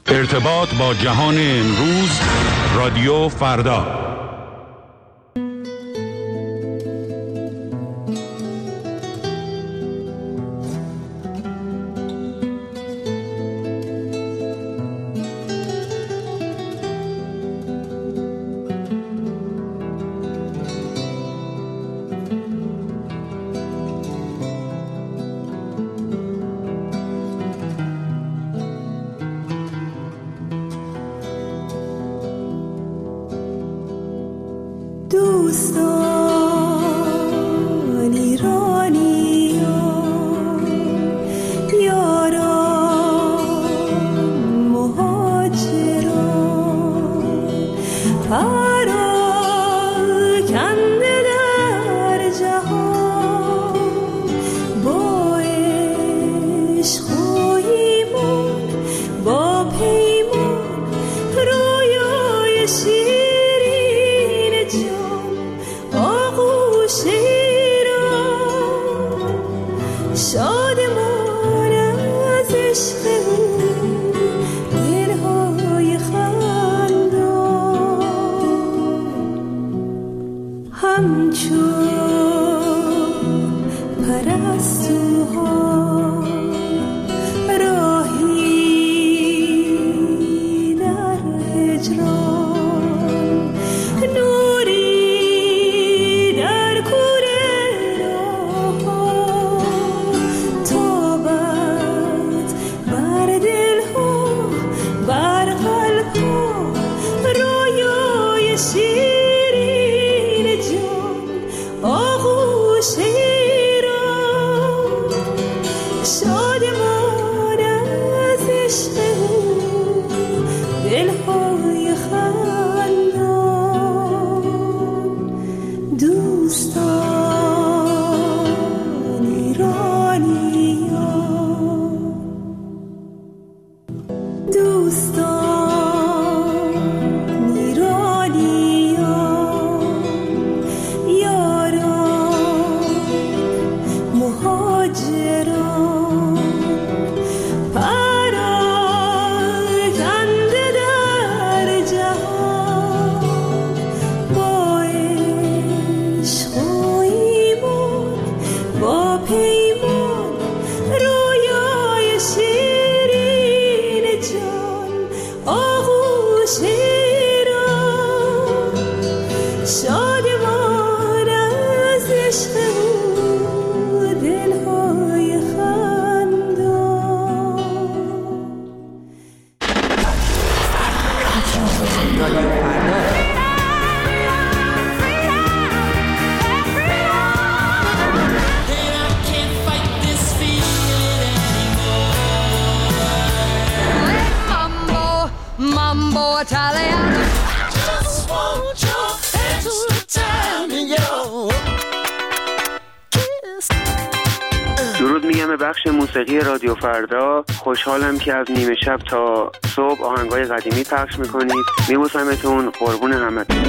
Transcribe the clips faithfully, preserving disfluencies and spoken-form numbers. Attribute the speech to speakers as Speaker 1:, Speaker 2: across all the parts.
Speaker 1: ارتباط با جهان امروز، رادیو فردا.
Speaker 2: درود میگم به بخش موسیقی رادیو فردا. خوشحالم که از نیمه شب تا صبح آهنگای قدیمی پخش میکنید. میبوسمتون، قربون همتون.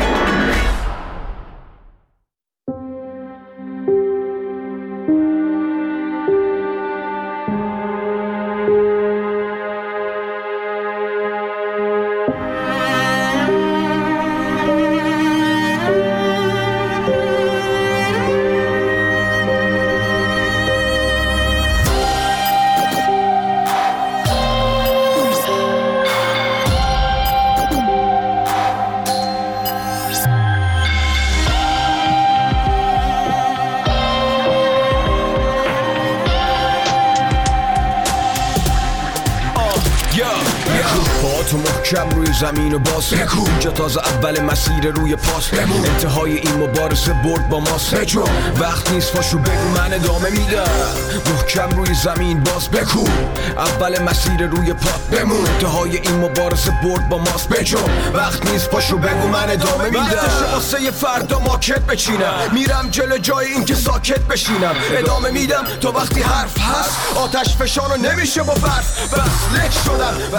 Speaker 3: تو محکم روی زمین و باز اینجا تازه اول مسیر روی پاس بمون. انتهای این مبارزه برد با ماست. وقت نیست پاشو بگو من ادامه میدم. محکم روی زمین باز بکو. اول مسیر روی پات بمون. انتهای این مبارزه برد با ماست. بجو وقت نیست پاشو بگو من ادامه میدم. وقتشه واسه یه فردا ماکت بچینم. میرم جلو جای این که ساکت بشینم. ادامه میدم تا وقتی حرف هست. آتش فشانو نمیشه با برف. بس لک شدم وقتی با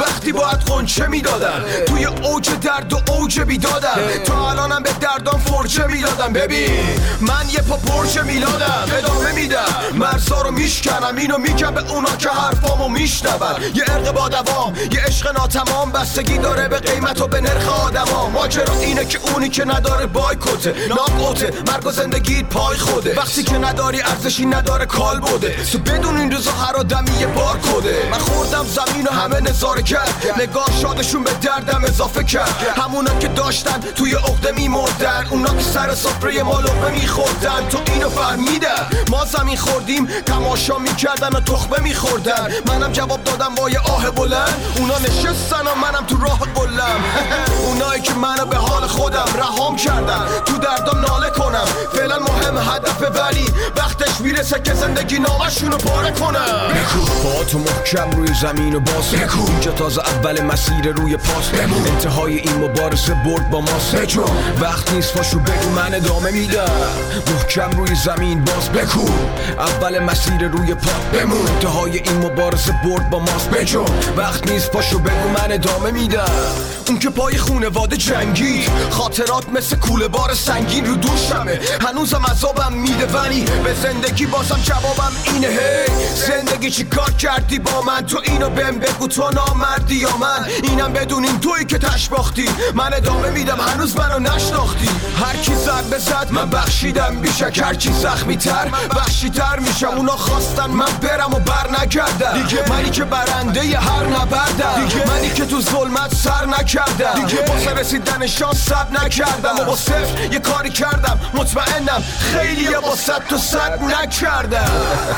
Speaker 3: باید قنچه میدادن، توی اوج درد و اوج بیدادم، تا الانم به دردام فرچه میدادم. ببین من یه پا پرچه میلادم، ادامه میدم مرزا رو میشکنم، اینو میگم به اونا که حرفامو میشنون. یه عرق با دوام، یه عشق ناتمام، بستگی داره به قیمت و به نرخ آدما. ماجرا اینه که اونی که نداره بایکوته، ناکوته، مرگ و زندگیت پای خوده. وقتی که نداری ارزشی نداره کال بوده، تو بدون این روزا هر آدمی یه بار کده. من خوردم زمین و همه نظاره کرد، نگاه شادشون به دردم اضافه کرد. همونا که داشتن توی عقده میمردن، اونا که سر سفره ما لقمه میخوردن. تو اینو فهمیدن ما زمین خوردیم، تماشا میکردن و تخمه میخوردن. منم جواب دادم با یه آه بلند، اونا نشستن و منم تو راه قلم. اونایی که منو به حال خودم رهام کردن، تو دردم ناله کنم. فعلا مهم هدفه، ولی وقتش میرسه که زندگی نامشونو پاره کنم. بکو با تو محکم روی زمین و باز، بکو اینجا تازه اول مسیر روی پاس. بمون انتهای این مبارزه برد با ماست. بجو وقت نیست پاشو بگو من ادامه میدم. محکم روی زمین باز، بکو اول مسیر روی پا. بمون انتهای این مبارزه برد با ماست. بجو وقت نیست پاشو بگو من ادامه میدم. اون که پای خونواده جنگی، خاطرات مثل کوله بار سنگین رو دوشمه. هنوزم عذابم میده ولی به زندگی بازم جوابم اینه. هی زندگی چی کار کردی با من؟ تو اینو بهم بگو، تو نامردی یا من؟ اینم بدونین تویی که تش باختی، من ادامه میدم هنوز منو نشناختی. هر کی زد بزد من بخشیدم بیشک، هر کی زخمی تر بخشی تر میشم. اونا خواستن من برم و بر نگردم دیگه، منی که برنده ی هر نبردم دیگه، منی که تو ظلمت سر نکردم دیگه، واسه رسیدن شانس صبر نکردم و با صفر یه کاری کردم. مطمئنم خیلی یه با صد تو صد نکردم.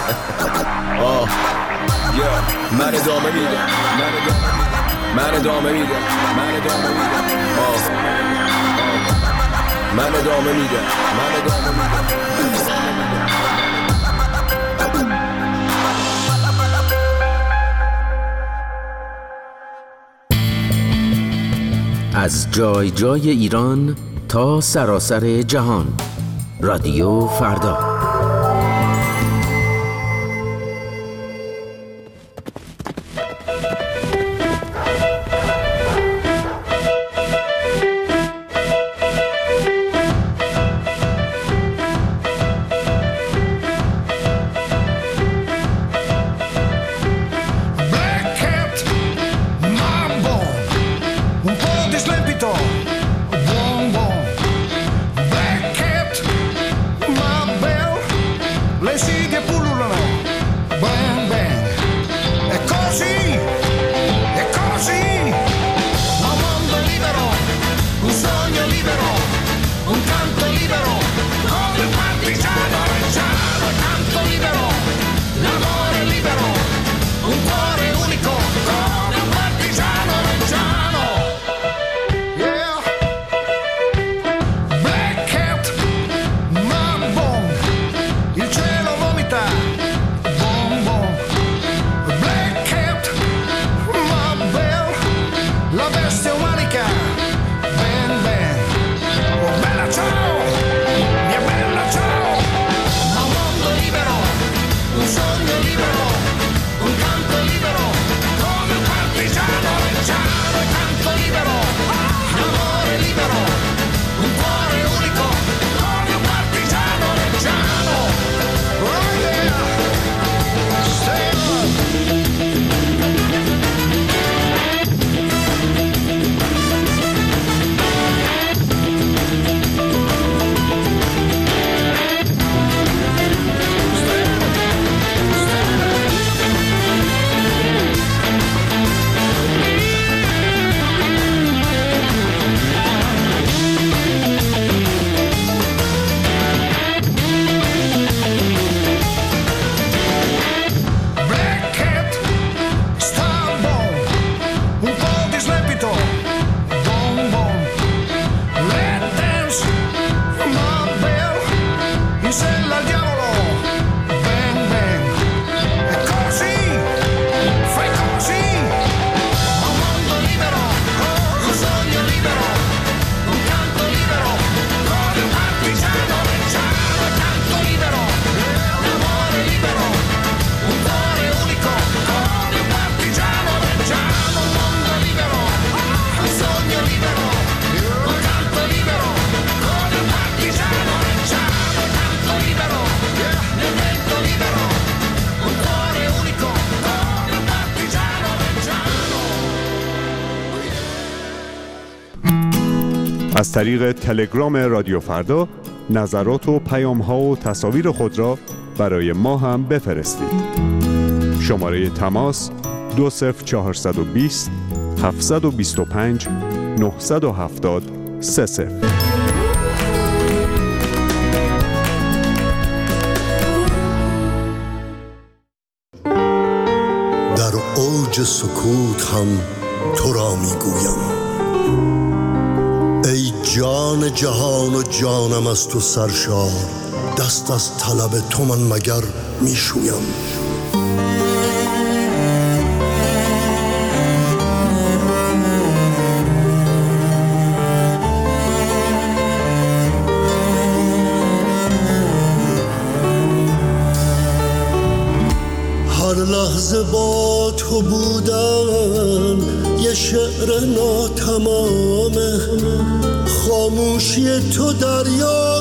Speaker 3: آه من ادامه میدم، من ادامه میدم، من ادامه میدم، من ادامه میدم، من ادامه میدم.
Speaker 4: از جای جای ایران تا سراسر جهان، رادیو فردا.
Speaker 5: Black cat, my bell. از طریق تلگرام رادیو فردا نظرات و پیام‌ها و تصاویر خود را برای ما هم بفرستید. شماره تماس دو صفر چهارصد و بیست هفتصد و بیست و پنج نهصد و هفتاد سه صفر.
Speaker 6: در اوج سکوت هم تو را میگویم، ای جان جهان و جانم از تو سرشار، دست از طلب تو من مگر میشویم. هر لحظه با تو بودن یه شعر ناتمامه، خاموشی تو دریا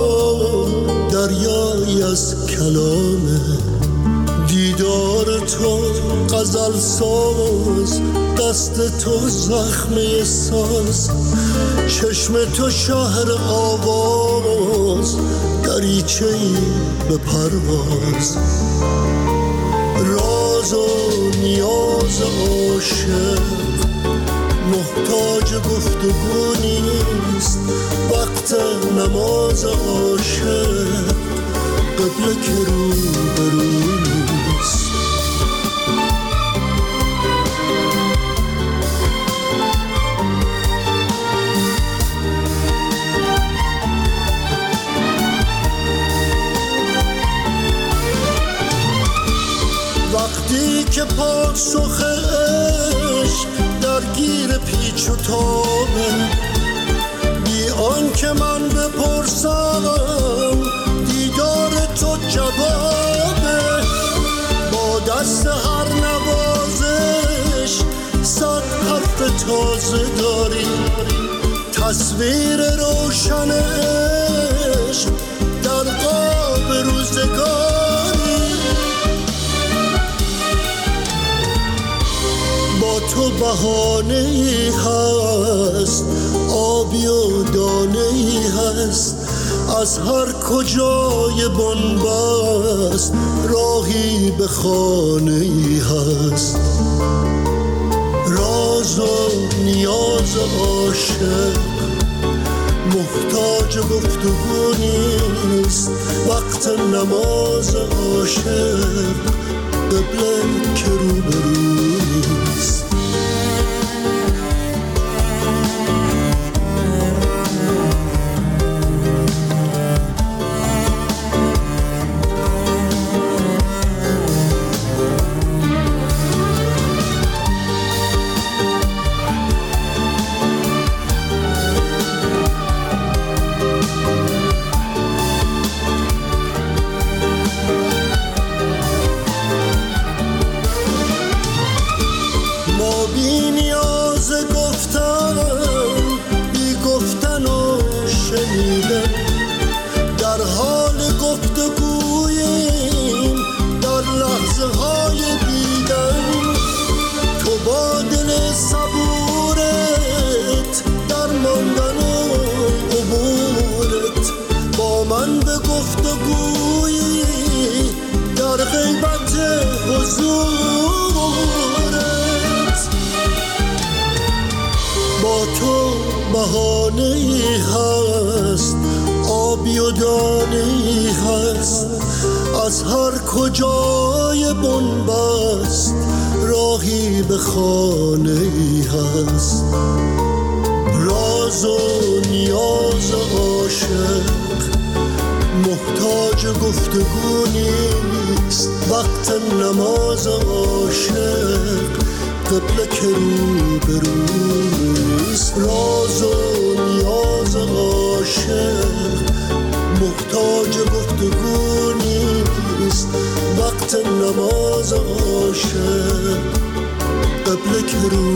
Speaker 6: دریایی از کلامه، دیدار تو غزل ساز، دست تو زخمه ساز، چشم تو شهر آواز، دریچه‌ای به پرواز، راز و نیاز عاشق محتاج گفتگو نیست، وقت نماز عاشق قبله که رو برو نیست. وقتی که پاسخ عشق درگیر پیچ و تابه، بی آن که من بپرسم دیدار تو جوابه، با دست هر نوازش صد حرف تازه داری، تصویر روشن عشق در قاب روزگاری، با تو بهانه ای هست، آبی و دانه ای هست، از هر کجای بنبست راهی به خانه ای هست، راز و نیاز عاشق محتاج گفتگو نیست، وقت نماز عاشق قبله که رو برو نیست. بهانه ای هست، آبی و دانه ای هست، از هر کجای بنبست راهی به خانه ای هست، راز و نیاز عاشق محتاج گفتگو نیست، وقت نماز عاشق قبله که رو بروست، راز و نیاز عاشق محتاج گفتگو نیست، وقت نماز عاشق قبله که رو